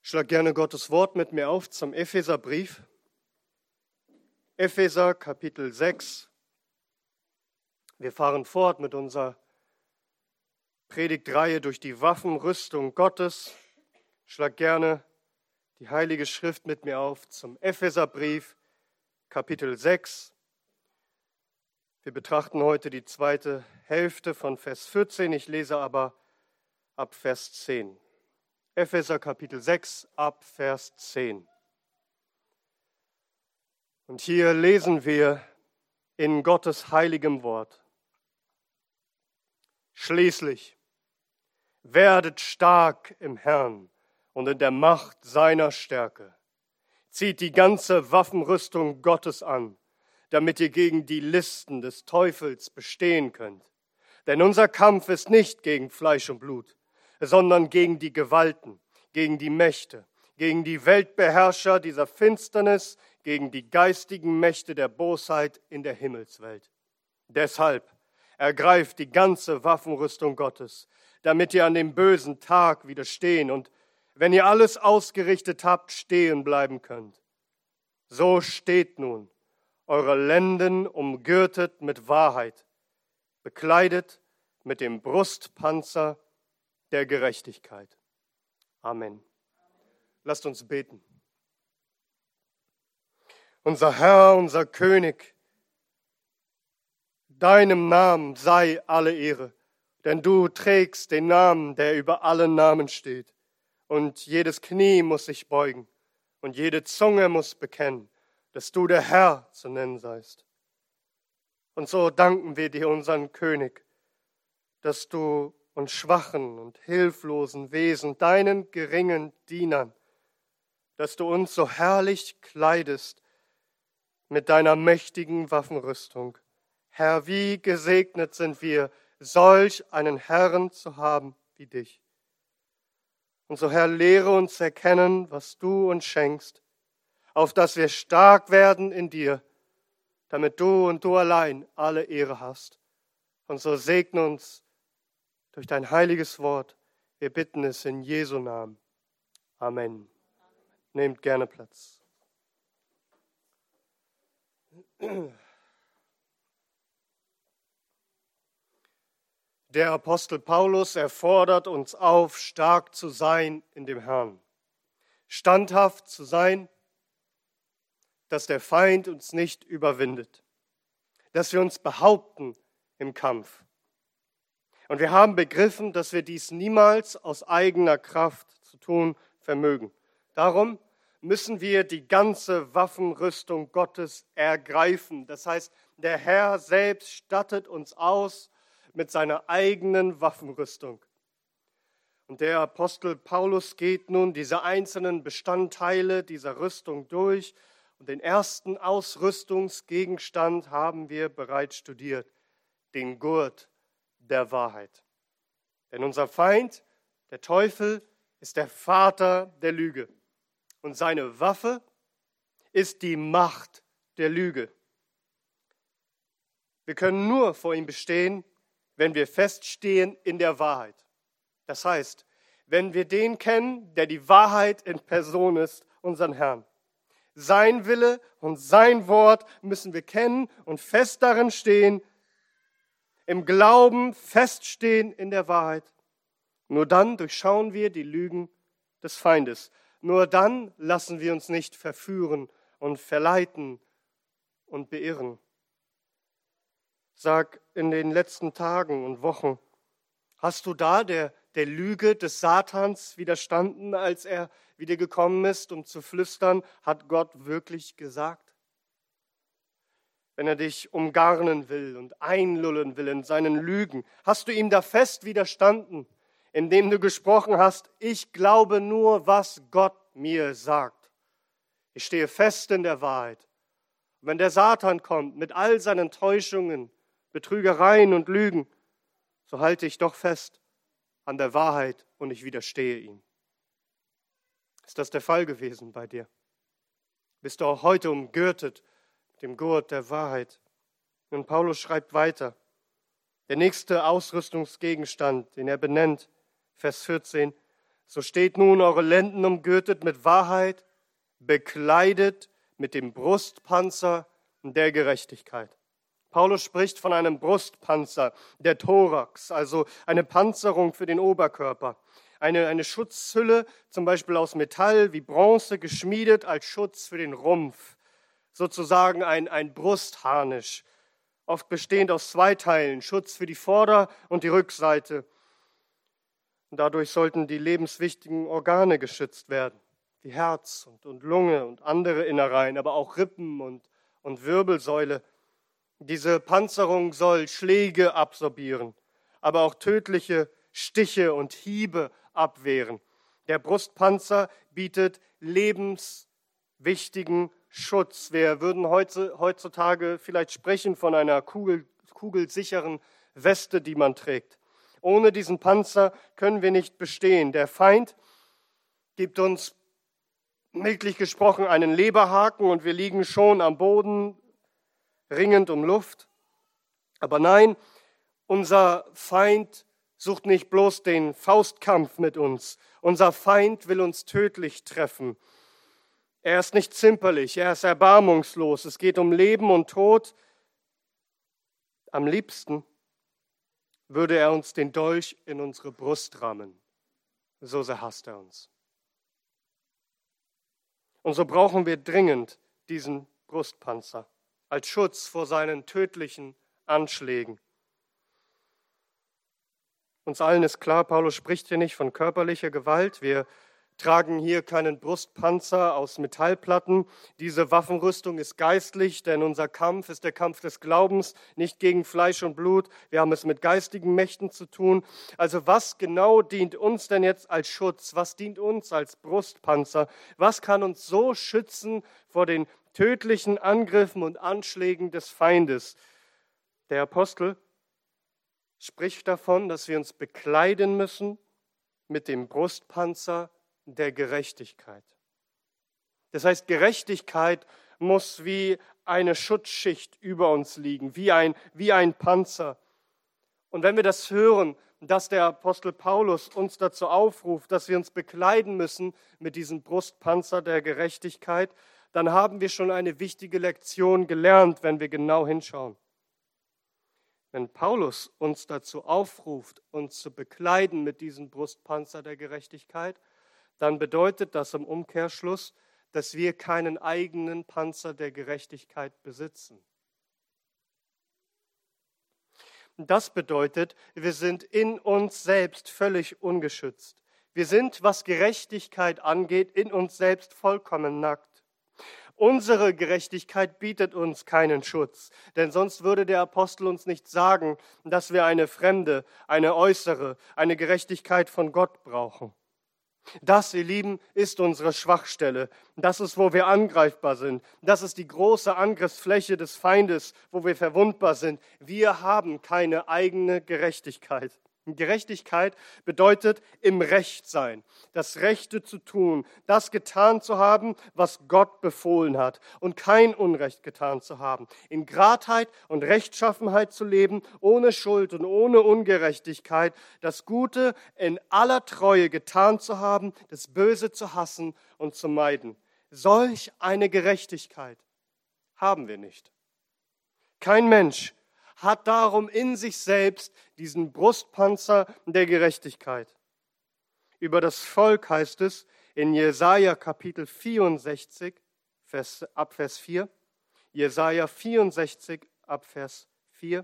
Schlag gerne Gottes Wort mit mir auf zum Epheserbrief. Epheser Kapitel 6. Wir fahren fort mit unserer Predigtreihe durch die Waffenrüstung Gottes. Schlag gerne die Heilige Schrift mit mir auf zum Epheserbrief Kapitel 6. Wir betrachten heute die zweite Hälfte von Vers 14. Ich lese aber ab Vers 10. Epheser Kapitel 6 ab Vers 10. Und hier lesen wir in Gottes heiligem Wort: Schließlich werdet stark im Herrn und in der Macht seiner Stärke. Zieht die ganze Waffenrüstung Gottes an, damit ihr gegen die Listen des Teufels bestehen könnt. Denn unser Kampf ist nicht gegen Fleisch und Blut, sondern gegen die Gewalten, gegen die Mächte, gegen die Weltbeherrscher dieser Finsternis, gegen die geistigen Mächte der Bosheit in der Himmelswelt. Deshalb ergreift die ganze Waffenrüstung Gottes, damit ihr an dem bösen Tag widerstehen und, wenn ihr alles ausgerichtet habt, stehen bleiben könnt. So steht nun, eure Lenden umgürtet mit Wahrheit, bekleidet mit dem Brustpanzer der Gerechtigkeit. Amen. Lasst uns beten. Unser Herr, unser König, deinem Namen sei alle Ehre, denn du trägst den Namen, der über allen Namen steht. Und jedes Knie muss sich beugen und jede Zunge muss bekennen, dass du der Herr zu nennen seist. Und so danken wir dir, unseren König, dass du uns schwachen und hilflosen Wesen, deinen geringen Dienern, dass du uns so herrlich kleidest mit deiner mächtigen Waffenrüstung. Herr, wie gesegnet sind wir, solch einen Herrn zu haben wie dich. Und so, Herr, lehre uns erkennen, was du uns schenkst, auf dass wir stark werden in dir, damit du und du allein alle Ehre hast. Und so segne uns durch dein heiliges Wort. Wir bitten es in Jesu Namen. Amen. Nehmt gerne Platz. Der Apostel Paulus erfordert uns auf, stark zu sein in dem Herrn, standhaft zu sein, dass der Feind uns nicht überwindet, dass wir uns behaupten im Kampf. Und wir haben begriffen, dass wir dies niemals aus eigener Kraft zu tun vermögen. Darum müssen wir die ganze Waffenrüstung Gottes ergreifen. Das heißt, der Herr selbst stattet uns aus mit seiner eigenen Waffenrüstung. Und der Apostel Paulus geht nun diese einzelnen Bestandteile dieser Rüstung durch. Und den ersten Ausrüstungsgegenstand haben wir bereits studiert, den Gurt der Wahrheit. Denn unser Feind, der Teufel, ist der Vater der Lüge. Und seine Waffe ist die Macht der Lüge. Wir können nur vor ihm bestehen, wenn wir feststehen in der Wahrheit. Das heißt, wenn wir den kennen, der die Wahrheit in Person ist, unseren Herrn. Sein Wille und sein Wort müssen wir kennen und fest darin stehen, im Glauben feststehen in der Wahrheit. Nur dann durchschauen wir die Lügen des Feindes. Nur dann lassen wir uns nicht verführen und verleiten und beirren. Sag, in den letzten Tagen und Wochen, hast du da der Lüge des Satans widerstanden, als er wieder gekommen ist, um zu flüstern, hat Gott wirklich gesagt? Wenn er dich umgarnen will und einlullen will in seinen Lügen, hast du ihm da fest widerstanden, indem du gesprochen hast, ich glaube nur, was Gott mir sagt. Ich stehe fest in der Wahrheit. Und wenn der Satan kommt mit all seinen Täuschungen, Betrügereien und Lügen, so halte ich doch fest an der Wahrheit und ich widerstehe ihm. Ist das der Fall gewesen bei dir? Bist du auch heute umgürtet mit dem Gurt der Wahrheit? Und Paulus schreibt weiter. Der nächste Ausrüstungsgegenstand, den er benennt, Vers 14, So steht nun eure Lenden umgürtet mit Wahrheit, bekleidet mit dem Brustpanzer der Gerechtigkeit. Paulus spricht von einem Brustpanzer, der Thorax, also eine Panzerung für den Oberkörper. Eine Schutzhülle, zum Beispiel aus Metall wie Bronze, geschmiedet als Schutz für den Rumpf. Sozusagen ein Brustharnisch, oft bestehend aus 2 Teilen, Schutz für die Vorder- und die Rückseite. Und dadurch sollten die lebenswichtigen Organe geschützt werden, wie Herz und Lunge und andere Innereien, aber auch Rippen und Wirbelsäule. Diese Panzerung soll Schläge absorbieren, aber auch tödliche Stiche und Hiebe abwehren. Der Brustpanzer bietet lebenswichtigen Schutz. Wir würden heutzutage vielleicht sprechen von einer kugelsicheren Weste, die man trägt. Ohne diesen Panzer können wir nicht bestehen. Der Feind gibt uns, mildlich gesprochen, einen Leberhaken und wir liegen schon am Boden, ringend um Luft. Aber nein, unser Feind sucht nicht bloß den Faustkampf mit uns. Unser Feind will uns tödlich treffen. Er ist nicht zimperlich, er ist erbarmungslos. Es geht um Leben und Tod. Am liebsten würde er uns den Dolch in unsere Brust rammen. So sehr hasst er uns. Und so brauchen wir dringend diesen Brustpanzer als Schutz vor seinen tödlichen Anschlägen. Uns allen ist klar, Paulus spricht hier nicht von körperlicher Gewalt. Wir tragen hier keinen Brustpanzer aus Metallplatten. Diese Waffenrüstung ist geistlich, denn unser Kampf ist der Kampf des Glaubens, nicht gegen Fleisch und Blut. Wir haben es mit geistigen Mächten zu tun. Also was genau dient uns denn jetzt als Schutz? Was dient uns als Brustpanzer? Was kann uns so schützen vor den tödlichen Angriffen und Anschlägen des Feindes? Der Apostel spricht davon, dass wir uns bekleiden müssen mit dem Brustpanzer der Gerechtigkeit. Das heißt, Gerechtigkeit muss wie eine Schutzschicht über uns liegen, wie ein Panzer. Und wenn wir das hören, dass der Apostel Paulus uns dazu aufruft, dass wir uns bekleiden müssen mit diesem Brustpanzer der Gerechtigkeit, dann haben wir schon eine wichtige Lektion gelernt, wenn wir genau hinschauen. Wenn Paulus uns dazu aufruft, uns zu bekleiden mit diesem Brustpanzer der Gerechtigkeit, dann bedeutet das im Umkehrschluss, dass wir keinen eigenen Panzer der Gerechtigkeit besitzen. Das bedeutet, wir sind in uns selbst völlig ungeschützt. Wir sind, was Gerechtigkeit angeht, in uns selbst vollkommen nackt. Unsere Gerechtigkeit bietet uns keinen Schutz, denn sonst würde der Apostel uns nicht sagen, dass wir eine fremde, eine äußere, eine Gerechtigkeit von Gott brauchen. Das, ihr Lieben, ist unsere Schwachstelle. Das ist, wo wir angreifbar sind. Das ist die große Angriffsfläche des Feindes, wo wir verwundbar sind. Wir haben keine eigene Gerechtigkeit. Gerechtigkeit bedeutet im Recht sein, das Rechte zu tun, das getan zu haben, was Gott befohlen hat und kein Unrecht getan zu haben. In Gradheit und Rechtschaffenheit zu leben, ohne Schuld und ohne Ungerechtigkeit, das Gute in aller Treue getan zu haben, das Böse zu hassen und zu meiden. Solch eine Gerechtigkeit haben wir nicht. Kein Mensch hat darum in sich selbst diesen Brustpanzer der Gerechtigkeit. Über das Volk heißt es in Jesaja Kapitel 64, ab Vers 4, Jesaja 64, ab Vers 4,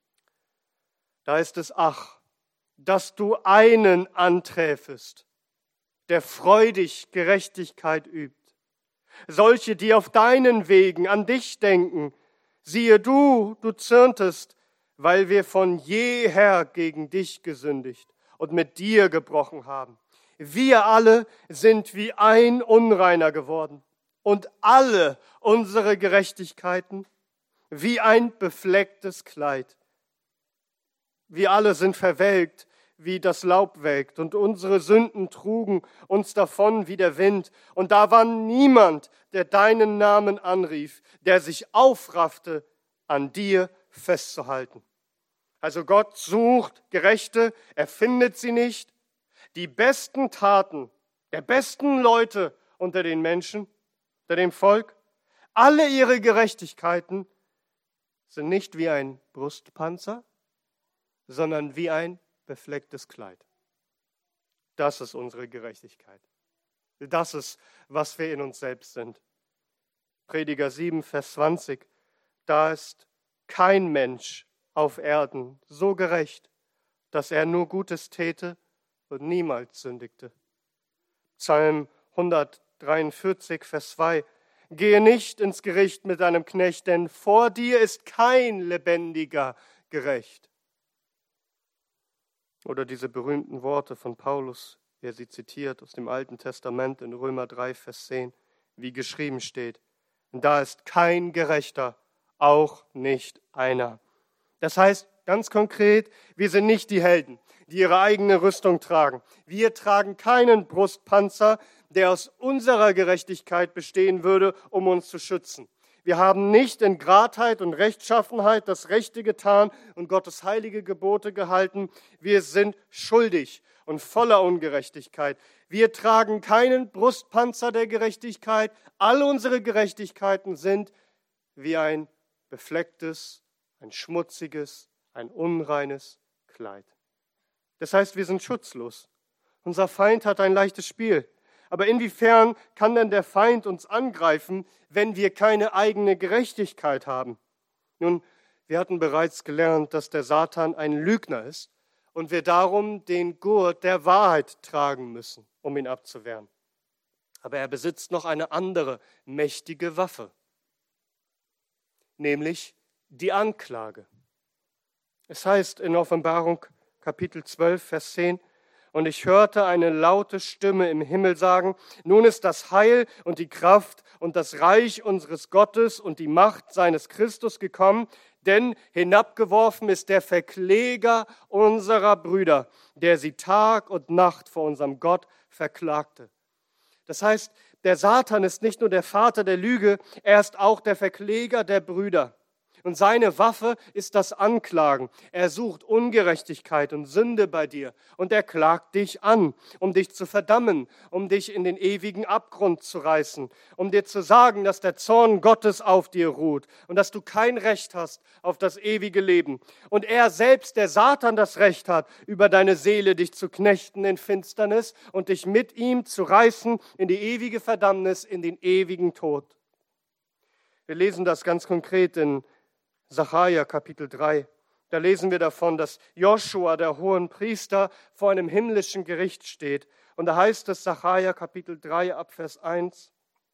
da ist es, ach, dass du einen anträfest, der freudig Gerechtigkeit übt. Solche, die auf deinen Wegen an dich denken, siehe du zürntest, weil wir von jeher gegen dich gesündigt und mit dir gebrochen haben. Wir alle sind wie ein Unreiner geworden und alle unsere Gerechtigkeiten wie ein beflecktes Kleid. Wir alle sind verwelkt, wie das Laub welkt, und unsere Sünden trugen uns davon wie der Wind. Und da war niemand, der deinen Namen anrief, der sich aufraffte, an dir festzuhalten. Also Gott sucht Gerechte, er findet sie nicht, die besten Taten der besten Leute unter den Menschen, unter dem Volk, alle ihre Gerechtigkeiten sind nicht wie ein Brustpanzer, sondern wie ein beflecktes Kleid. Das ist unsere Gerechtigkeit. Das ist, was wir in uns selbst sind. Prediger 7, Vers 20. Da ist kein Mensch auf Erden so gerecht, dass er nur Gutes täte und niemals sündigte. Psalm 143, Vers 2. Gehe nicht ins Gericht mit deinem Knecht, denn vor dir ist kein Lebendiger gerecht. Oder diese berühmten Worte von Paulus, wie er sie zitiert aus dem Alten Testament in Römer 3, Vers 10, wie geschrieben steht. Da ist kein Gerechter, auch nicht einer. Das heißt ganz konkret, wir sind nicht die Helden, die ihre eigene Rüstung tragen. Wir tragen keinen Brustpanzer, der aus unserer Gerechtigkeit bestehen würde, um uns zu schützen. Wir haben nicht in Gradheit und Rechtschaffenheit das Rechte getan und Gottes heilige Gebote gehalten. Wir sind schuldig und voller Ungerechtigkeit. Wir tragen keinen Brustpanzer der Gerechtigkeit. All unsere Gerechtigkeiten sind wie ein beflecktes, ein schmutziges, ein unreines Kleid. Das heißt, wir sind schutzlos. Unser Feind hat ein leichtes Spiel. Aber inwiefern kann denn der Feind uns angreifen, wenn wir keine eigene Gerechtigkeit haben? Nun, wir hatten bereits gelernt, dass der Satan ein Lügner ist und wir darum den Gurt der Wahrheit tragen müssen, um ihn abzuwehren. Aber er besitzt noch eine andere mächtige Waffe, nämlich die Anklage. Es heißt in Offenbarung Kapitel 12, Vers 10, und ich hörte eine laute Stimme im Himmel sagen, nun ist das Heil und die Kraft und das Reich unseres Gottes und die Macht seines Christus gekommen, denn hinabgeworfen ist der Verkläger unserer Brüder, der sie Tag und Nacht vor unserem Gott verklagte. Das heißt, der Satan ist nicht nur der Vater der Lüge, er ist auch der Verkläger der Brüder. Und seine Waffe ist das Anklagen. Er sucht Ungerechtigkeit und Sünde bei dir. Und er klagt dich an, um dich zu verdammen, um dich in den ewigen Abgrund zu reißen, um dir zu sagen, dass der Zorn Gottes auf dir ruht und dass du kein Recht hast auf das ewige Leben. Und er selbst, der Satan, das Recht hat, über deine Seele dich zu knechten in Finsternis und dich mit ihm zu reißen in die ewige Verdammnis, in den ewigen Tod. Wir lesen das ganz konkret in Sacharja Kapitel 3, da lesen wir davon, dass Joschua, der Hohenpriester, vor einem himmlischen Gericht steht. Und da heißt es, Sacharja Kapitel 3 ab Vers 1,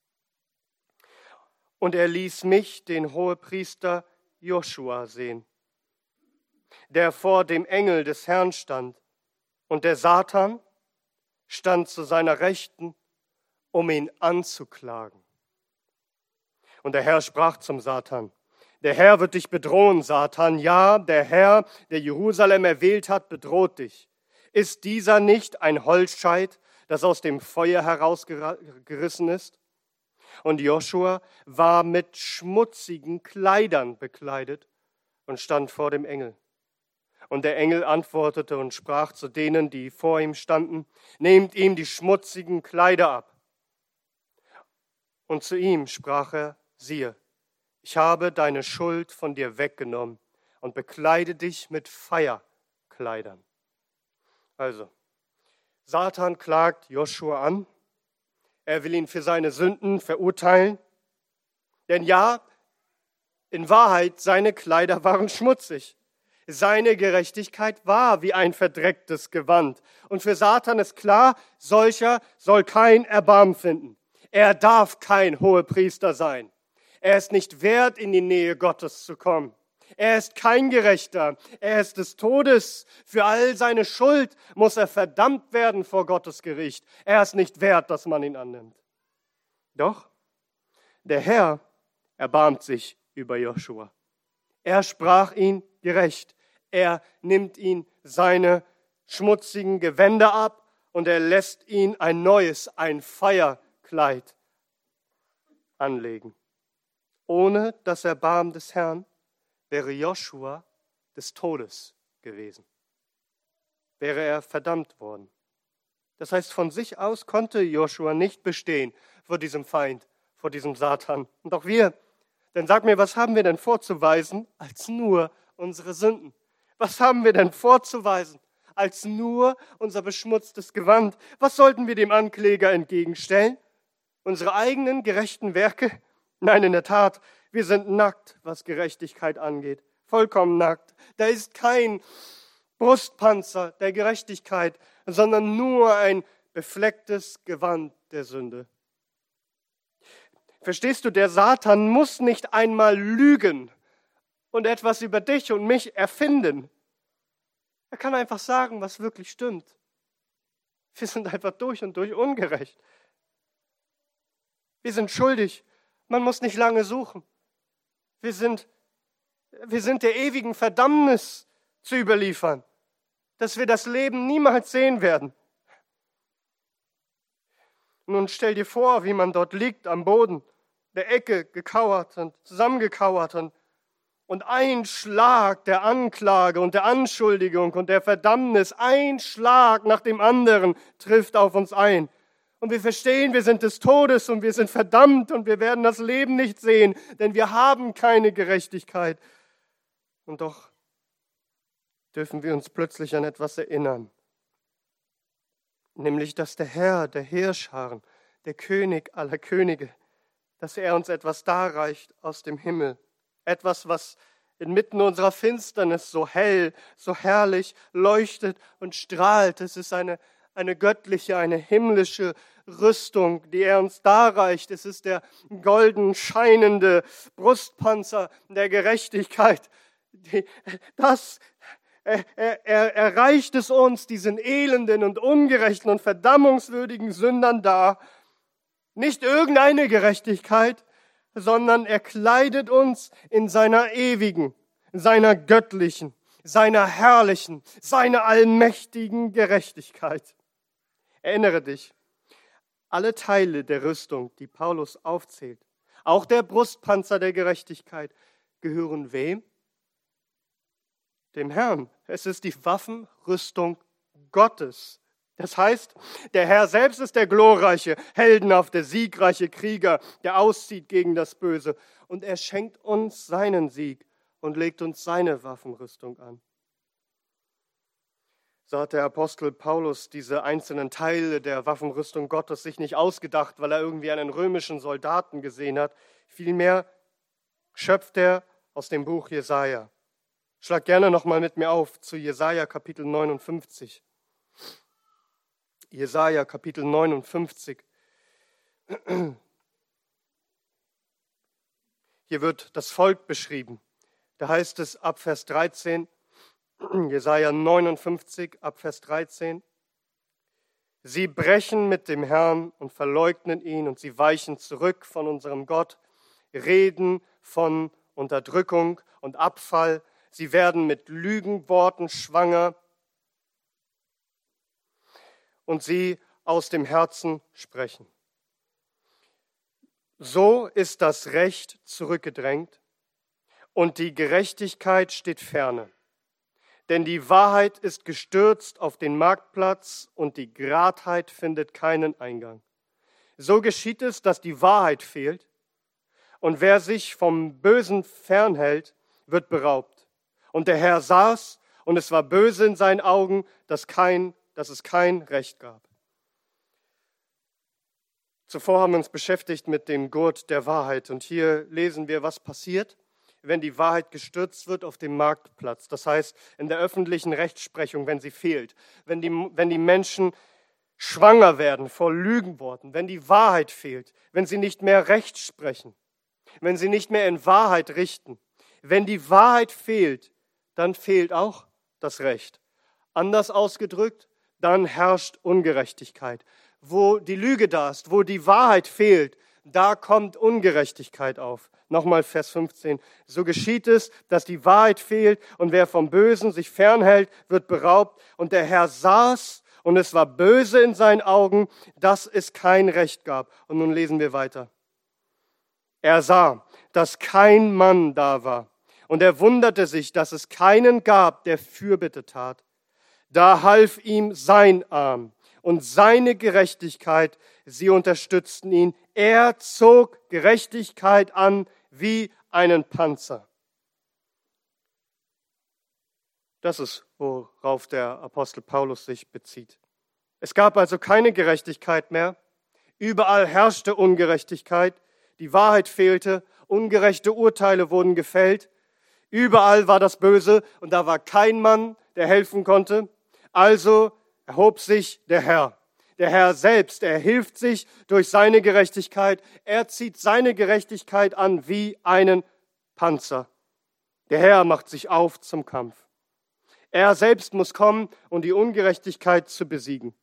und er ließ mich, den Hohepriester Joschua, sehen, der vor dem Engel des Herrn stand. Und der Satan stand zu seiner Rechten, um ihn anzuklagen. Und der Herr sprach zum Satan, der Herr wird dich bedrohen, Satan. Ja, der Herr, der Jerusalem erwählt hat, bedroht dich. Ist dieser nicht ein Holzscheit, das aus dem Feuer herausgerissen ist? Und Joschua war mit schmutzigen Kleidern bekleidet und stand vor dem Engel. Und der Engel antwortete und sprach zu denen, die vor ihm standen, nehmt ihm die schmutzigen Kleider ab. Und zu ihm sprach er, siehe, ich habe deine Schuld von dir weggenommen und bekleide dich mit Feierkleidern. Also, Satan klagt Joschua an. Er will ihn für seine Sünden verurteilen. Denn ja, in Wahrheit, seine Kleider waren schmutzig. Seine Gerechtigkeit war wie ein verdrecktes Gewand. Und für Satan ist klar, solcher soll kein Erbarmen finden. Er darf kein Hohepriester sein. Er ist nicht wert, in die Nähe Gottes zu kommen. Er ist kein Gerechter. Er ist des Todes. Für all seine Schuld muss er verdammt werden vor Gottes Gericht. Er ist nicht wert, dass man ihn annimmt. Doch der Herr erbarmt sich über Joschua. Er sprach ihn gerecht. Er nimmt ihn seine schmutzigen Gewänder ab und er lässt ihn ein neues, ein Feierkleid anlegen. Ohne das Erbarmen des Herrn wäre Joschua des Todes gewesen. Wäre er verdammt worden. Das heißt, von sich aus konnte Joshua nicht bestehen vor diesem Feind, vor diesem Satan. Und auch wir. Denn sag mir, was haben wir denn vorzuweisen als nur unsere Sünden? Was haben wir denn vorzuweisen als nur unser beschmutztes Gewand? Was sollten wir dem Ankläger entgegenstellen? Unsere eigenen gerechten Werke? Nein, in der Tat, wir sind nackt, was Gerechtigkeit angeht. Vollkommen nackt. Da ist kein Brustpanzer der Gerechtigkeit, sondern nur ein beflecktes Gewand der Sünde. Verstehst du, der Satan muss nicht einmal lügen und etwas über dich und mich erfinden. Er kann einfach sagen, was wirklich stimmt. Wir sind einfach durch und durch ungerecht. Wir sind schuldig. Man muss nicht lange suchen. Wir sind der ewigen Verdammnis zu überliefern, dass wir das Leben niemals sehen werden. Nun stell dir vor, wie man dort liegt am Boden, der Ecke gekauert und zusammengekauert und ein Schlag der Anklage und der Anschuldigung und der Verdammnis, ein Schlag nach dem anderen trifft auf uns ein. Und wir verstehen, wir sind des Todes und wir sind verdammt und wir werden das Leben nicht sehen, denn wir haben keine Gerechtigkeit. Und doch dürfen wir uns plötzlich an etwas erinnern, nämlich, dass der Herr der Heerscharen, der König aller Könige, dass er uns etwas darreicht aus dem Himmel. Etwas, was inmitten unserer Finsternis so hell, so herrlich leuchtet und strahlt. Es ist eine göttliche, eine himmlische Rüstung, die er uns darreicht. Es ist der golden scheinende Brustpanzer der Gerechtigkeit. Er reicht es uns, diesen elenden und ungerechten und verdammungswürdigen Sündern dar. Nicht irgendeine Gerechtigkeit, sondern er kleidet uns in seiner ewigen, seiner göttlichen, seiner herrlichen, seiner allmächtigen Gerechtigkeit. Erinnere dich, alle Teile der Rüstung, die Paulus aufzählt, auch der Brustpanzer der Gerechtigkeit, gehören wem? Dem Herrn. Es ist die Waffenrüstung Gottes. Das heißt, der Herr selbst ist der glorreiche, heldenhafte, siegreiche Krieger, der auszieht gegen das Böse. Und er schenkt uns seinen Sieg und legt uns seine Waffenrüstung an. So hat der Apostel Paulus diese einzelnen Teile der Waffenrüstung Gottes sich nicht ausgedacht, weil er irgendwie einen römischen Soldaten gesehen hat. Vielmehr schöpft er aus dem Buch Jesaja. Schlag gerne nochmal mit mir auf zu Jesaja Kapitel 59. Jesaja Kapitel 59. Hier wird das Volk beschrieben. Da heißt es ab Vers 13, Jesaja 59 ab Vers 13, sie brechen mit dem Herrn und verleugnen ihn und sie weichen zurück von unserem Gott, reden von Unterdrückung und Abfall. Sie werden mit Lügenworten schwanger und sie aus dem Herzen sprechen. So ist das Recht zurückgedrängt und die Gerechtigkeit steht ferne. Denn die Wahrheit ist gestürzt auf den Marktplatz und die Gradheit findet keinen Eingang. So geschieht es, dass die Wahrheit fehlt und wer sich vom Bösen fernhält, wird beraubt. Und der Herr saß und es war böse in seinen Augen, dass es kein Recht gab. Zuvor haben wir uns beschäftigt mit dem Gurt der Wahrheit und hier lesen wir, was passiert, wenn die Wahrheit gestürzt wird auf dem Marktplatz. Das heißt, in der öffentlichen Rechtsprechung, wenn sie fehlt, wenn die Menschen schwanger werden vor Lügenworten, wenn die Wahrheit fehlt, wenn sie nicht mehr Recht sprechen, wenn sie nicht mehr in Wahrheit richten. Wenn die Wahrheit fehlt, dann fehlt auch das Recht. Anders ausgedrückt, dann herrscht Ungerechtigkeit. Wo die Lüge da ist, wo die Wahrheit fehlt, da kommt Ungerechtigkeit auf. Nochmal Vers 15. So geschieht es, dass die Wahrheit fehlt und wer vom Bösen sich fernhält, wird beraubt. Und der Herr saß und es war böse in seinen Augen, dass es kein Recht gab. Und nun lesen wir weiter. Er sah, dass kein Mann da war. Und er wunderte sich, dass es keinen gab, der Fürbitte tat. Da half ihm sein Arm und seine Gerechtigkeit, sie unterstützten ihn. Er zog Gerechtigkeit an wie einen Panzer. Das ist, worauf der Apostel Paulus sich bezieht. Es gab also keine Gerechtigkeit mehr. Überall herrschte Ungerechtigkeit. Die Wahrheit fehlte. Ungerechte Urteile wurden gefällt. Überall war das Böse und da war kein Mann, der helfen konnte. Also erhob sich der Herr. Der Herr selbst, er hilft sich durch seine Gerechtigkeit. Er zieht seine Gerechtigkeit an wie einen Panzer. Der Herr macht sich auf zum Kampf. Er selbst muss kommen, um die Ungerechtigkeit zu besiegen.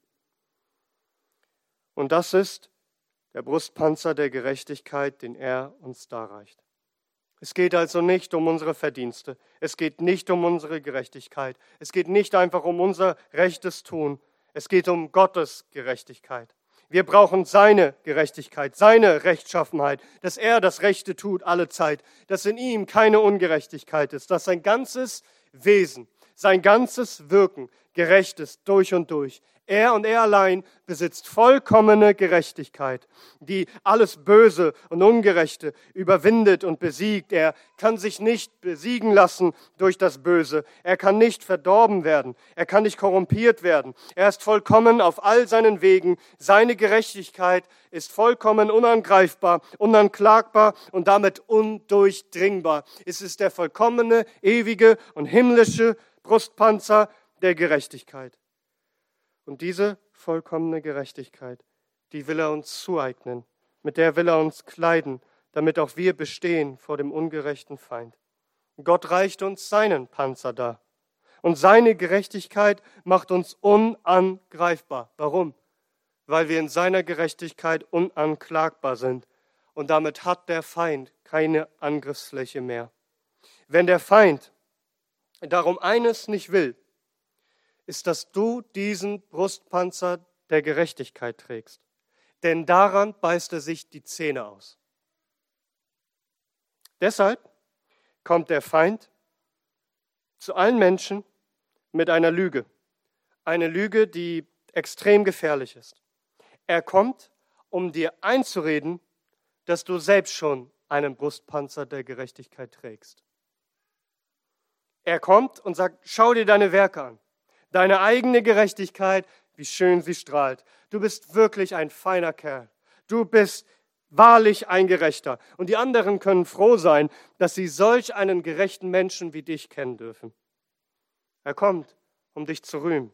Und das ist der Brustpanzer der Gerechtigkeit, den er uns darreicht. Es geht also nicht um unsere Verdienste. Es geht nicht um unsere Gerechtigkeit. Es geht nicht einfach um unser rechtes Tun. Es geht um Gottes Gerechtigkeit. Wir brauchen seine Gerechtigkeit, seine Rechtschaffenheit, dass er das Rechte tut alle Zeit, dass in ihm keine Ungerechtigkeit ist, dass sein ganzes Wesen, sein ganzes Wirken gerecht ist durch und durch. Er und er allein besitzt vollkommene Gerechtigkeit, die alles Böse und Ungerechte überwindet und besiegt. Er kann sich nicht besiegen lassen durch das Böse. Er kann nicht verdorben werden. Er kann nicht korrumpiert werden. Er ist vollkommen auf all seinen Wegen. Seine Gerechtigkeit ist vollkommen unangreifbar, unanklagbar und damit undurchdringbar. Es ist der vollkommene, ewige und himmlische Brustpanzer der Gerechtigkeit. Und diese vollkommene Gerechtigkeit, die will er uns zueignen, mit der will er uns kleiden, damit auch wir bestehen vor dem ungerechten Feind. Gott reicht uns seinen Panzer dar. Und seine Gerechtigkeit macht uns unangreifbar. Warum? Weil wir in seiner Gerechtigkeit unanklagbar sind. Und damit hat der Feind keine Angriffsfläche mehr. Wenn der Feind darum eines nicht will, ist, dass du diesen Brustpanzer der Gerechtigkeit trägst. Denn daran beißt er sich die Zähne aus. Deshalb kommt der Feind zu allen Menschen mit einer Lüge. Eine Lüge, die extrem gefährlich ist. Er kommt, um dir einzureden, dass du selbst schon einen Brustpanzer der Gerechtigkeit trägst. Er kommt und sagt, schau dir deine Werke an. Deine eigene Gerechtigkeit, wie schön sie strahlt. Du bist wirklich ein feiner Kerl. Du bist wahrlich ein Gerechter. Und die anderen können froh sein, dass sie solch einen gerechten Menschen wie dich kennen dürfen. Er kommt, um dich zu rühmen.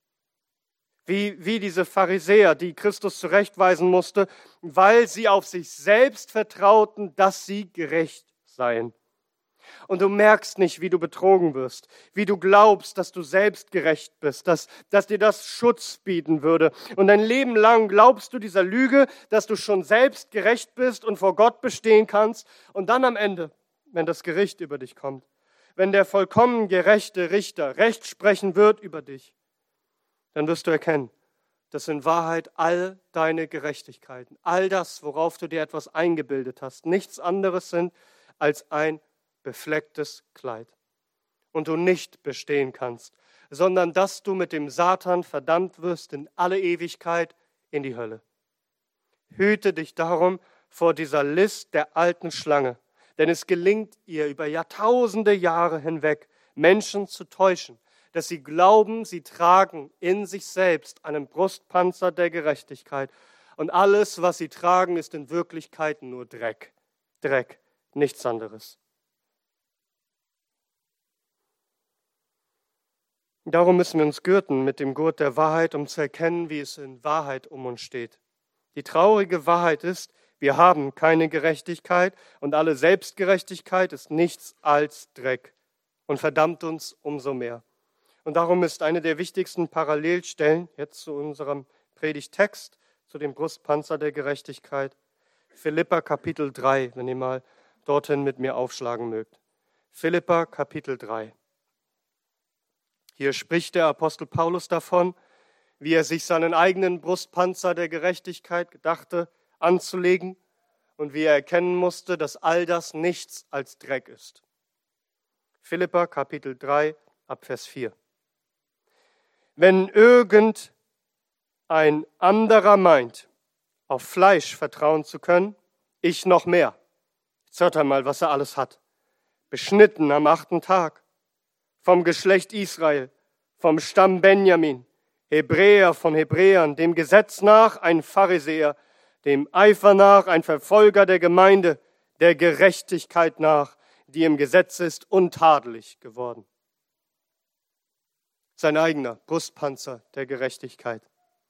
Wie diese Pharisäer, die Christus zurechtweisen musste, weil sie auf sich selbst vertrauten, dass sie gerecht seien. Und du merkst nicht, wie du betrogen wirst, wie du glaubst, dass du selbst gerecht bist, dass dir das Schutz bieten würde. Und dein Leben lang glaubst du dieser Lüge, dass du schon selbst gerecht bist und vor Gott bestehen kannst. Und dann am Ende, wenn das Gericht über dich kommt, wenn der vollkommen gerechte Richter Recht sprechen wird über dich, dann wirst du erkennen, dass in Wahrheit all deine Gerechtigkeiten, all das, worauf du dir etwas eingebildet hast, nichts anderes sind als ein beflecktes Kleid und du nicht bestehen kannst, sondern dass du mit dem Satan verdammt wirst in alle Ewigkeit in die Hölle. Hüte dich darum vor dieser List der alten Schlange, denn es gelingt ihr über Jahrtausende Jahre hinweg, Menschen zu täuschen, dass sie glauben, sie tragen in sich selbst einen Brustpanzer der Gerechtigkeit und alles, was sie tragen, ist in Wirklichkeit nur Dreck, nichts anderes. Darum müssen wir uns gürten mit dem Gurt der Wahrheit, um zu erkennen, wie es in Wahrheit um uns steht. Die traurige Wahrheit ist, wir haben keine Gerechtigkeit und alle Selbstgerechtigkeit ist nichts als Dreck und verdammt uns umso mehr. Und darum ist eine der wichtigsten Parallelstellen jetzt zu unserem Predigttext, zu dem Brustpanzer der Gerechtigkeit, Philipper Kapitel 3, wenn ihr mal dorthin mit mir aufschlagen mögt. Philipper Kapitel 3. Hier spricht der Apostel Paulus davon, wie er sich seinen eigenen Brustpanzer der Gerechtigkeit gedachte, anzulegen und wie er erkennen musste, dass all das nichts als Dreck ist. Philipper Kapitel 3 ab Vers 4. Wenn irgend ein anderer meint, auf Fleisch vertrauen zu können, ich noch mehr. Jetzt hört einmal, was er alles hat. Beschnitten am 8. Tag, vom Geschlecht Israel, vom Stamm Benjamin, Hebräer von Hebräern, dem Gesetz nach ein Pharisäer, dem Eifer nach ein Verfolger der Gemeinde, der Gerechtigkeit nach, die im Gesetz ist, untadelig geworden. Sein eigener Brustpanzer der Gerechtigkeit.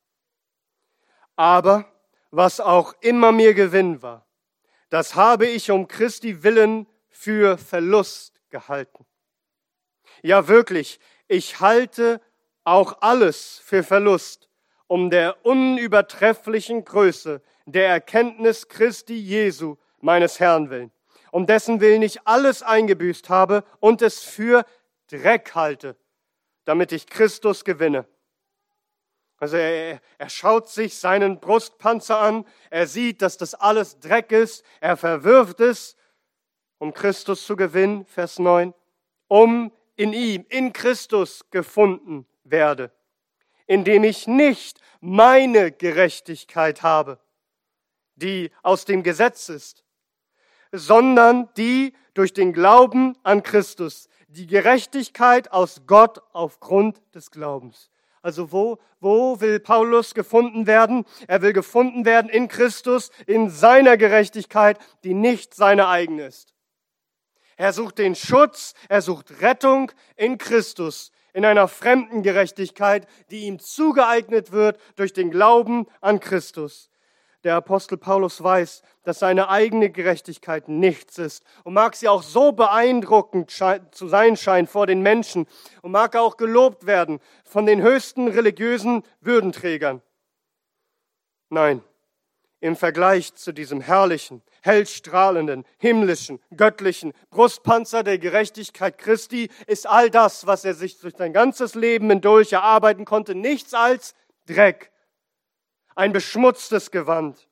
Aber was auch immer mir Gewinn war, das habe ich um Christi willen für Verlust gehalten. Ja wirklich, ich halte auch alles für Verlust, um der unübertrefflichen Größe der Erkenntnis Christi Jesu, meines Herrn willen, um dessen Willen ich alles eingebüßt habe und es für Dreck halte, damit ich Christus gewinne. Also er schaut sich seinen Brustpanzer an, er sieht, dass das alles Dreck ist, er verwirft es, um Christus zu gewinnen, Vers 9, um in ihm, in Christus gefunden werde, indem ich nicht meine Gerechtigkeit habe, die aus dem Gesetz ist, sondern die durch den Glauben an Christus, die Gerechtigkeit aus Gott aufgrund des Glaubens. Also wo will Paulus gefunden werden? Er will gefunden werden in Christus, in seiner Gerechtigkeit, die nicht seine eigene ist. Er sucht den Schutz, er sucht Rettung in Christus, in einer fremden Gerechtigkeit, die ihm zugeeignet wird durch den Glauben an Christus. Der Apostel Paulus weiß, dass seine eigene Gerechtigkeit nichts ist und mag sie auch so beeindruckend zu sein scheinen vor den Menschen und mag auch gelobt werden von den höchsten religiösen Würdenträgern. Nein, im Vergleich zu diesem herrlichen, hellstrahlenden, himmlischen, göttlichen Brustpanzer der Gerechtigkeit Christi ist all das, was er sich durch sein ganzes Leben hindurch erarbeiten konnte, nichts als Dreck. Ein beschmutztes Gewand.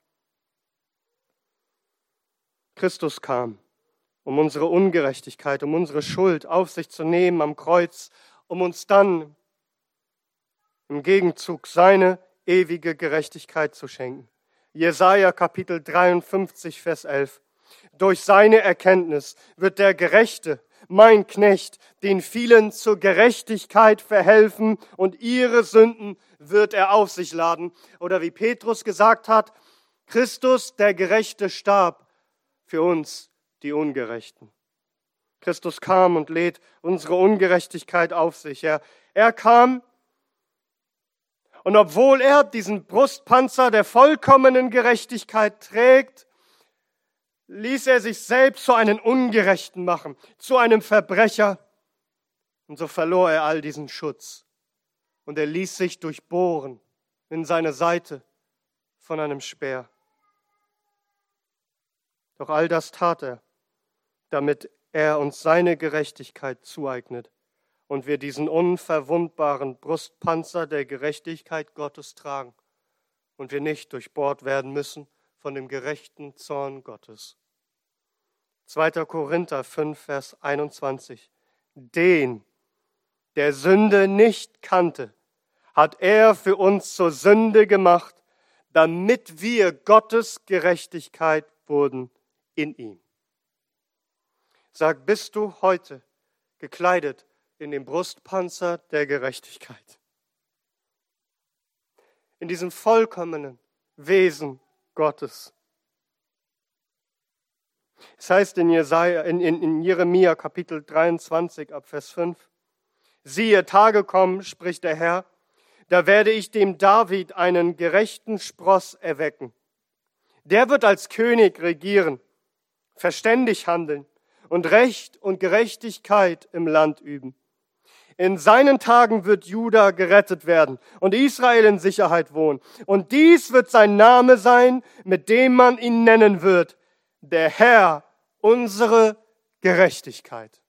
Christus kam, um unsere Ungerechtigkeit, um unsere Schuld auf sich zu nehmen am Kreuz, um uns dann im Gegenzug seine ewige Gerechtigkeit zu schenken. Jesaja Kapitel 53, Vers 11. Durch seine Erkenntnis wird der Gerechte, mein Knecht, den vielen zur Gerechtigkeit verhelfen und ihre Sünden wird er auf sich laden. Oder wie Petrus gesagt hat, Christus, der Gerechte, starb für uns, die Ungerechten. Christus kam und lädt unsere Ungerechtigkeit auf sich. Er kam und obwohl er diesen Brustpanzer der vollkommenen Gerechtigkeit trägt, ließ er sich selbst zu einem Ungerechten machen, zu einem Verbrecher. Und so verlor er all diesen Schutz. Und er ließ sich durchbohren in seine Seite von einem Speer. Doch all das tat er, damit er uns seine Gerechtigkeit zueignet und wir diesen unverwundbaren Brustpanzer der Gerechtigkeit Gottes tragen und wir nicht durchbohrt werden müssen von dem gerechten Zorn Gottes. 2. Korinther 5, Vers 21. Den, der Sünde nicht kannte, hat er für uns zur Sünde gemacht, damit wir Gottes Gerechtigkeit wurden in ihm. Sag, bist du heute gekleidet in den Brustpanzer der Gerechtigkeit? In diesem vollkommenen Wesen Gottes. Es heißt in Jeremia Kapitel 23 ab Vers 5, siehe, Tage kommen, spricht der Herr, da werde ich dem David einen gerechten Spross erwecken. Der wird als König regieren, verständig handeln und Recht und Gerechtigkeit im Land üben. In seinen Tagen wird Juda gerettet werden und Israel in Sicherheit wohnen. Und dies wird sein Name sein, mit dem man ihn nennen wird, der Herr, unsere Gerechtigkeit.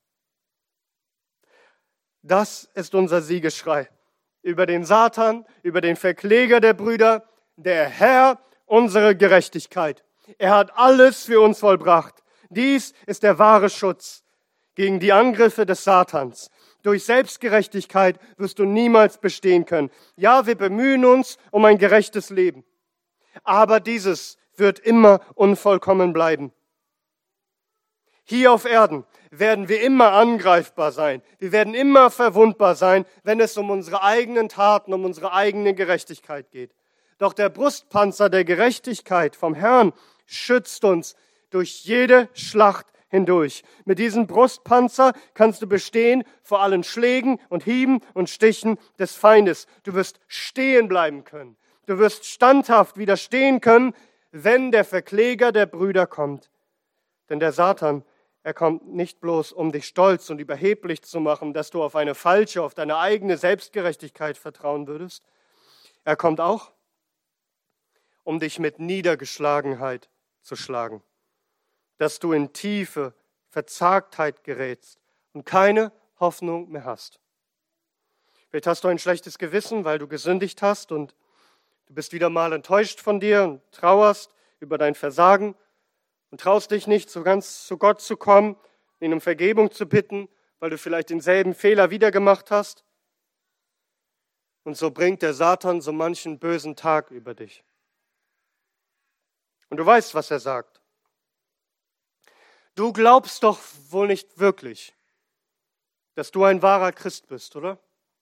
Das ist unser Siegesschrei über den Satan, über den Verkläger der Brüder, der Herr, unsere Gerechtigkeit. Er hat alles für uns vollbracht. Dies ist der wahre Schutz gegen die Angriffe des Satans. Durch Selbstgerechtigkeit wirst du niemals bestehen können. Ja, wir bemühen uns um ein gerechtes Leben. Aber dieses wird immer unvollkommen bleiben. Hier auf Erden werden wir immer angreifbar sein. Wir werden immer verwundbar sein, wenn es um unsere eigenen Taten, um unsere eigene Gerechtigkeit geht. Doch der Brustpanzer der Gerechtigkeit vom Herrn schützt uns durch jede Schlacht hindurch. Mit diesem Brustpanzer kannst du bestehen vor allen Schlägen und Hieben und Stichen des Feindes. Du wirst stehen bleiben können. Du wirst standhaft widerstehen können, wenn der Verkläger der Brüder kommt. Denn der Satan, er kommt nicht bloß, um dich stolz und überheblich zu machen, dass du auf eine falsche, auf deine eigene Selbstgerechtigkeit vertrauen würdest. Er kommt auch, um dich mit Niedergeschlagenheit zu schlagen, dass du in tiefe Verzagtheit gerätst und keine Hoffnung mehr hast. Vielleicht hast du ein schlechtes Gewissen, weil du gesündigt hast und du bist wieder mal enttäuscht von dir und trauerst über dein Versagen und traust dich nicht, so ganz zu Gott zu kommen, ihn um Vergebung zu bitten, weil du vielleicht denselben Fehler wieder gemacht hast. Und so bringt der Satan so manchen bösen Tag über dich. Und du weißt, was er sagt. Du glaubst doch wohl nicht wirklich, dass du ein wahrer Christ bist, oder?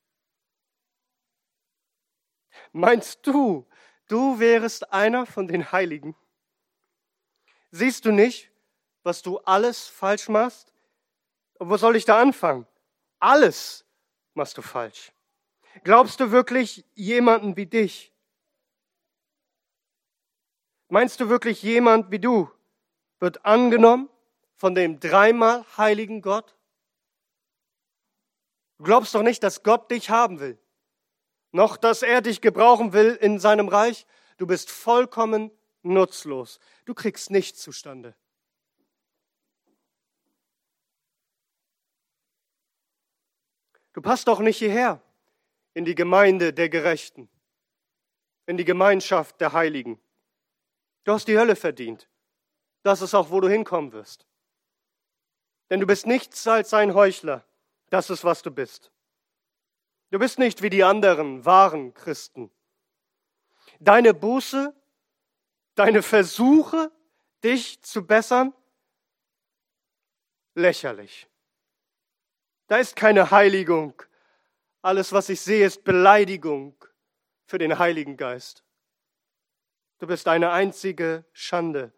Meinst du, du wärest einer von den Heiligen? Siehst du nicht, was du alles falsch machst? Wo soll ich da anfangen? Alles machst du falsch. Glaubst du wirklich jemanden wie dich? Meinst du wirklich jemand wie du wird angenommen von dem dreimal heiligen Gott? Du glaubst doch nicht, dass Gott dich haben will, noch dass er dich gebrauchen will in seinem Reich. Du bist vollkommen nutzlos. Du kriegst nichts zustande. Du passt doch nicht hierher in die Gemeinde der Gerechten, in die Gemeinschaft der Heiligen. Du hast die Hölle verdient. Das ist auch, wo du hinkommen wirst. Denn du bist nichts als ein Heuchler. Das ist, was du bist. Du bist nicht wie die anderen wahren Christen. Deine Buße, deine Versuche, dich zu bessern, lächerlich. Da ist keine Heiligung. Alles, was ich sehe, ist Beleidigung für den Heiligen Geist. Du bist eine einzige Schande.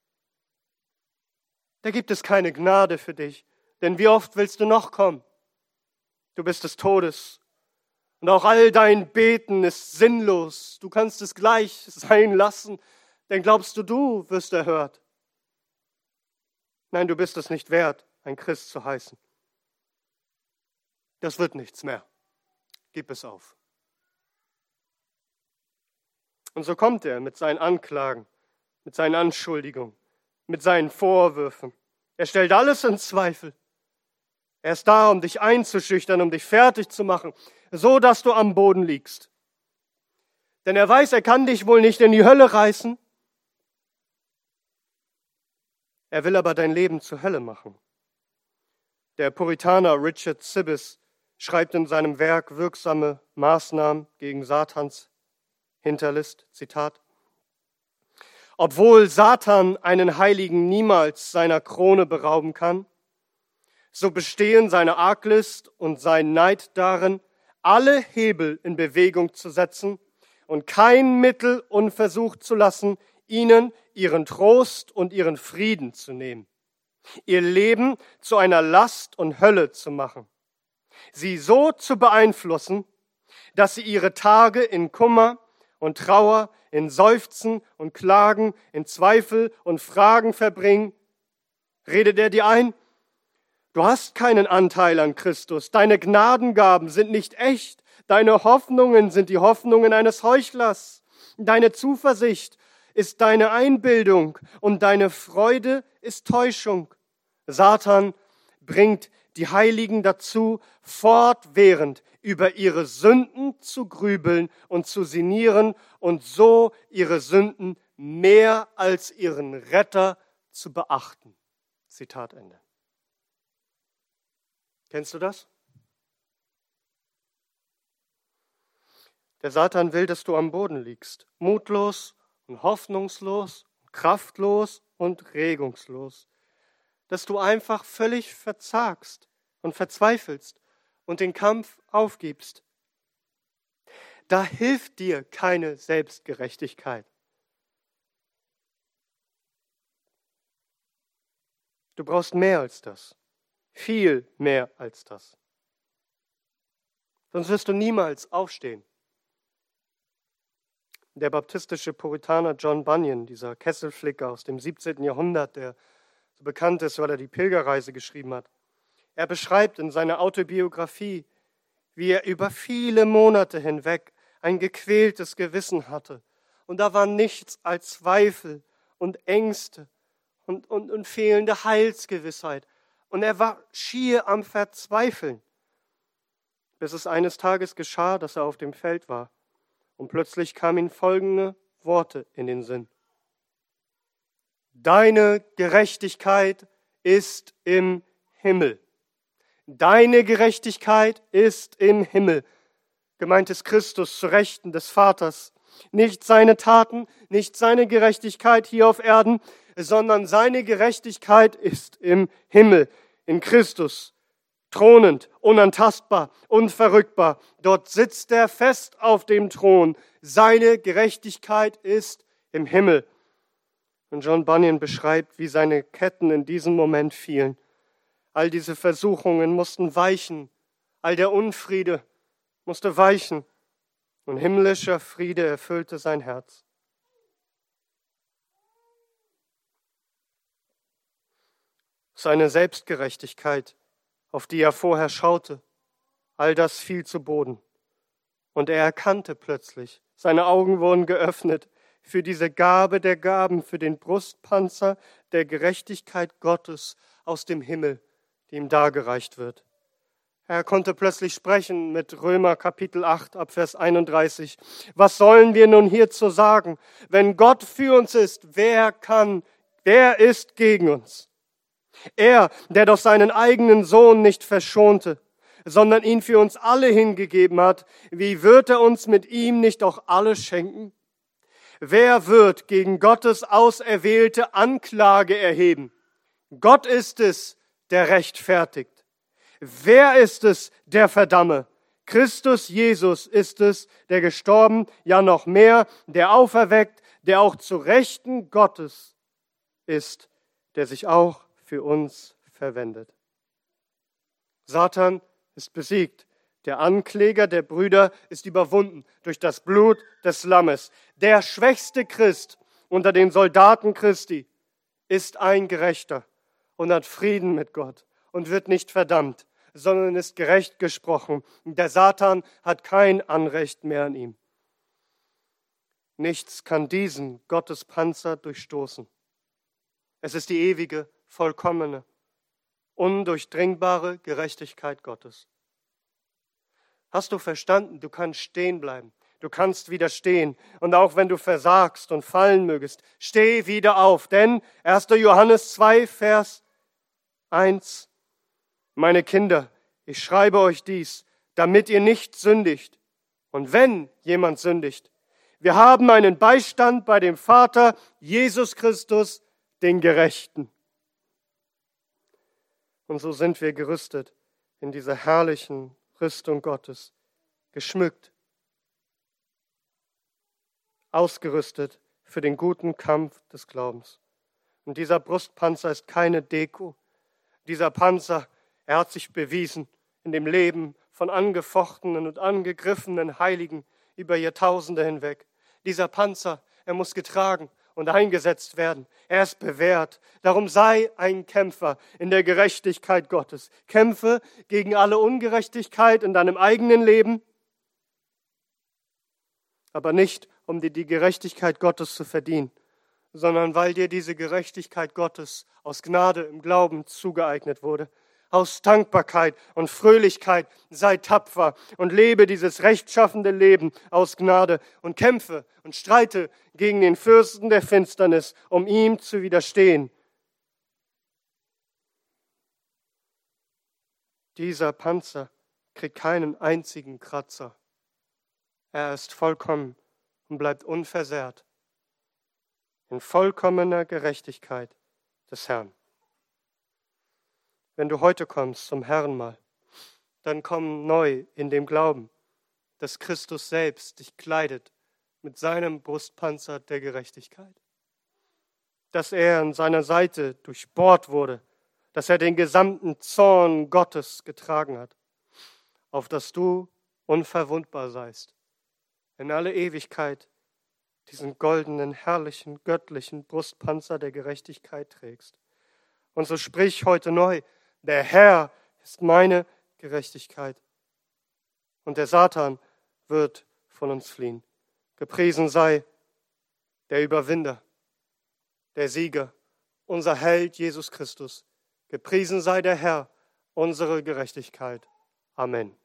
Da gibt es keine Gnade für dich. Denn wie oft willst du noch kommen? Du bist des Todes. Und auch all dein Beten ist sinnlos. Du kannst es gleich sein lassen. Denn glaubst du, du wirst erhört? Nein, du bist es nicht wert, ein Christ zu heißen. Das wird nichts mehr. Gib es auf. Und so kommt er mit seinen Anklagen, mit seinen Anschuldigungen, mit seinen Vorwürfen. Er stellt alles in Zweifel. Er ist da, um dich einzuschüchtern, um dich fertig zu machen, so dass du am Boden liegst. Denn er weiß, er kann dich wohl nicht in die Hölle reißen. Er will aber dein Leben zur Hölle machen. Der Puritaner Richard Sibbes schreibt in seinem Werk Wirksame Maßnahmen gegen Satans Hinterlist, Zitat: Obwohl Satan einen Heiligen niemals seiner Krone berauben kann, so bestehen seine Arglist und sein Neid darin, alle Hebel in Bewegung zu setzen und kein Mittel unversucht zu lassen, ihnen ihren Trost und ihren Frieden zu nehmen, ihr Leben zu einer Last und Hölle zu machen, sie so zu beeinflussen, dass sie ihre Tage in Kummer und Trauer, in Seufzen und Klagen, in Zweifel und Fragen verbringen. Redet er dir ein? Du hast keinen Anteil an Christus. Deine Gnadengaben sind nicht echt. Deine Hoffnungen sind die Hoffnungen eines Heuchlers. Deine Zuversicht ist deine Einbildung und deine Freude ist Täuschung. Satan bringt die Heiligen dazu, fortwährend über ihre Sünden zu grübeln und zu sinnieren und so ihre Sünden mehr als ihren Retter zu beachten. Zitat Ende. Kennst du das? Der Satan will, dass du am Boden liegst, mutlos und hoffnungslos, kraftlos und regungslos. Dass du einfach völlig verzagst und verzweifelst und den Kampf aufgibst. Da hilft dir keine Selbstgerechtigkeit. Du brauchst mehr als das, viel mehr als das. Sonst wirst du niemals aufstehen. Der baptistische Puritaner John Bunyan, dieser Kesselflicker aus dem 17. Jahrhundert, der so bekannt ist, weil er die Pilgerreise geschrieben hat, er beschreibt in seiner Autobiografie, wie er über viele Monate hinweg ein gequältes Gewissen hatte. Und da war nichts als Zweifel und Ängste und fehlende Heilsgewissheit. Und er war schier am Verzweifeln, bis es eines Tages geschah, dass er auf dem Feld war. Und plötzlich kamen ihm folgende Worte in den Sinn. Deine Gerechtigkeit ist im Himmel. Deine Gerechtigkeit ist im Himmel. Gemeint ist Christus zu Rechten des Vaters. Nicht seine Taten, nicht seine Gerechtigkeit hier auf Erden, sondern seine Gerechtigkeit ist im Himmel, in Christus. Thronend, unantastbar, unverrückbar. Dort sitzt er fest auf dem Thron. Seine Gerechtigkeit ist im Himmel. Und John Bunyan beschreibt, wie seine Ketten in diesem Moment fielen. All diese Versuchungen mussten weichen. All der Unfriede musste weichen. Und himmlischer Friede erfüllte sein Herz. Seine Selbstgerechtigkeit, auf die er vorher schaute, all das fiel zu Boden. Und er erkannte plötzlich, seine Augen wurden geöffnet für diese Gabe der Gaben, für den Brustpanzer der Gerechtigkeit Gottes aus dem Himmel, die ihm dargereicht wird. Er konnte plötzlich sprechen mit Römer Kapitel 8 ab Vers 31. Was sollen wir nun hierzu sagen? Wenn Gott für uns ist, wer ist gegen uns? Er, der doch seinen eigenen Sohn nicht verschonte, sondern ihn für uns alle hingegeben hat, wie wird er uns mit ihm nicht auch alles schenken? Wer wird gegen Gottes auserwählte Anklage erheben? Gott ist es, der rechtfertigt. Wer ist es, der verdamme? Christus Jesus ist es, der gestorben, ja noch mehr, der auferweckt, der auch zu Rechten Gottes ist, der sich auch für uns verwendet. Satan ist besiegt. Der Ankläger der Brüder ist überwunden durch das Blut des Lammes. Der schwächste Christ unter den Soldaten Christi ist ein Gerechter und hat Frieden mit Gott und wird nicht verdammt, sondern ist gerecht gesprochen. Der Satan hat kein Anrecht mehr an ihm. Nichts kann diesen Gottespanzer durchstoßen. Es ist die ewige, vollkommene, undurchdringbare Gerechtigkeit Gottes. Hast du verstanden? Du kannst stehen bleiben. Du kannst widerstehen. Und auch wenn du versagst und fallen mögest, steh wieder auf. Denn 1. Johannes 2, Vers 1. Meine Kinder, ich schreibe euch dies, damit ihr nicht sündigt. Und wenn jemand sündigt, wir haben einen Beistand bei dem Vater, Jesus Christus, den Gerechten. Und so sind wir gerüstet in dieser herrlichen Rüstung Gottes, geschmückt, ausgerüstet für den guten Kampf des Glaubens. Und dieser Brustpanzer ist keine Deko. Dieser Panzer, er hat sich bewiesen in dem Leben von angefochtenen und angegriffenen Heiligen über Jahrtausende hinweg. Dieser Panzer, er muss getragen und eingesetzt werden. Er ist bewährt. Darum sei ein Kämpfer in der Gerechtigkeit Gottes. Kämpfe gegen alle Ungerechtigkeit in deinem eigenen Leben, aber nicht, um dir die Gerechtigkeit Gottes zu verdienen, sondern weil dir diese Gerechtigkeit Gottes aus Gnade im Glauben zugeeignet wurde. Aus Dankbarkeit und Fröhlichkeit sei tapfer und lebe dieses rechtschaffende Leben aus Gnade und kämpfe und streite gegen den Fürsten der Finsternis, um ihm zu widerstehen. Dieser Panzer kriegt keinen einzigen Kratzer. Er ist vollkommen und bleibt unversehrt in vollkommener Gerechtigkeit des Herrn. Wenn du heute kommst zum Herrenmahl, dann komm neu in dem Glauben, dass Christus selbst dich kleidet mit seinem Brustpanzer der Gerechtigkeit. Dass er an seiner Seite durchbohrt wurde, dass er den gesamten Zorn Gottes getragen hat, auf dass du unverwundbar seist, in alle Ewigkeit diesen goldenen, herrlichen, göttlichen Brustpanzer der Gerechtigkeit trägst. Und so sprich heute neu, der Herr ist meine Gerechtigkeit. Und der Satan wird von uns fliehen. Gepriesen sei der Überwinder, der Sieger, unser Held Jesus Christus. Gepriesen sei der Herr, unsere Gerechtigkeit. Amen.